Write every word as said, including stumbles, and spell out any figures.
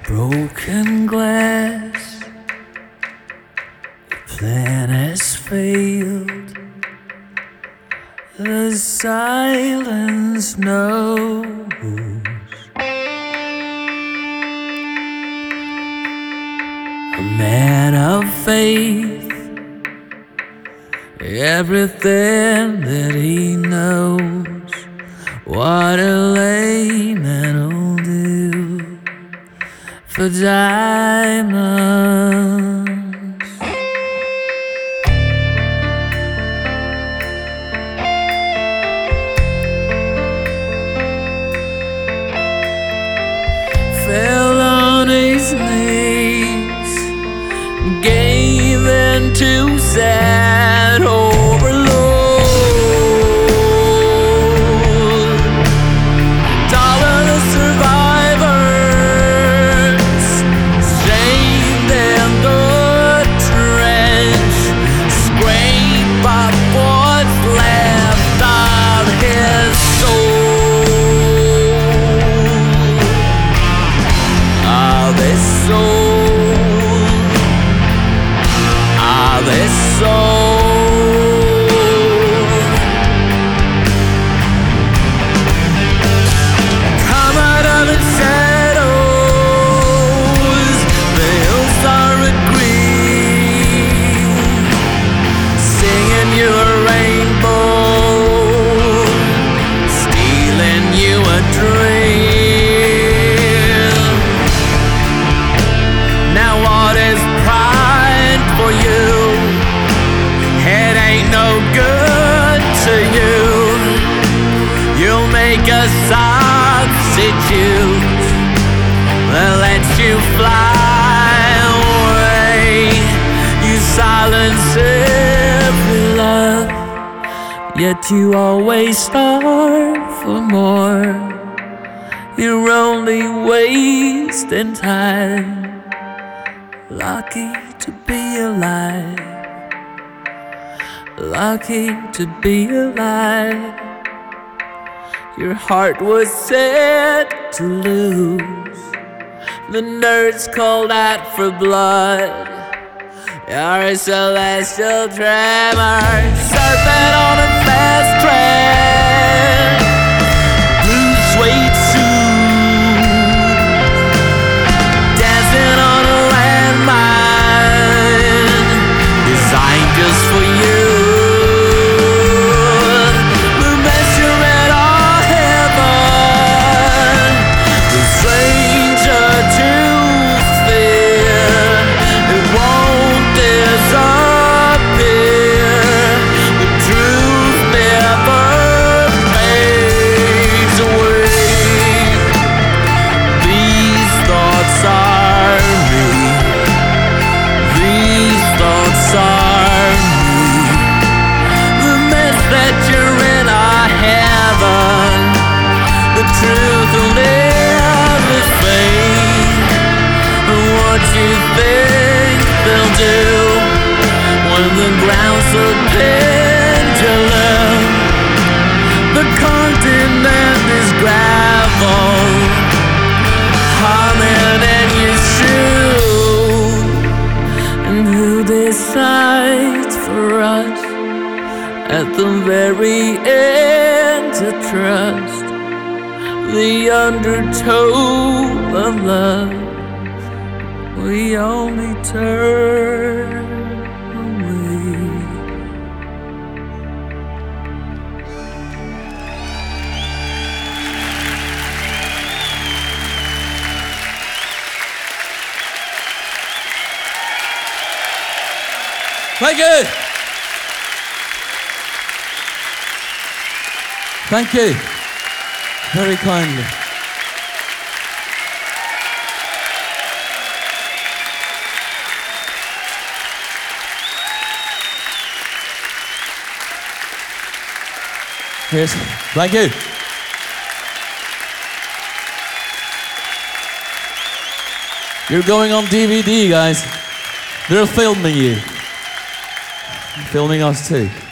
broken glass, the plan has failed. The silence knows. A man of faith, everything that he knows. What a layman will do for diamonds. Fell on his knees, gave in to sad overload. Dollar survivors, stained in the trench, scrape up what's left of his soul. This soul, ah, this soul. Come out of the shadows, the hills are green, singing you a rainbow, stealing you a dream. Make a substitute that lets you fly away. You silence every love, yet you always starve for more. You're only wasting time. Lucky to be alive, lucky to be alive. Your heart was set to lose. The nurse called out for blood. You're a celestial tremor, serpent on a fast track. Blue suede suit, dancing on a landmine, designed just for you. Truth will never fade. What you think they'll do when the ground's a pendulum? The continent is gravel, humming in your shoe. And who decides for us at the very end to trust the undertow of love? We only turn away. Thank you. Thank you. Very kindly. Yes, thank you. You're going on D V D, guys. They're filming you. Filming us too.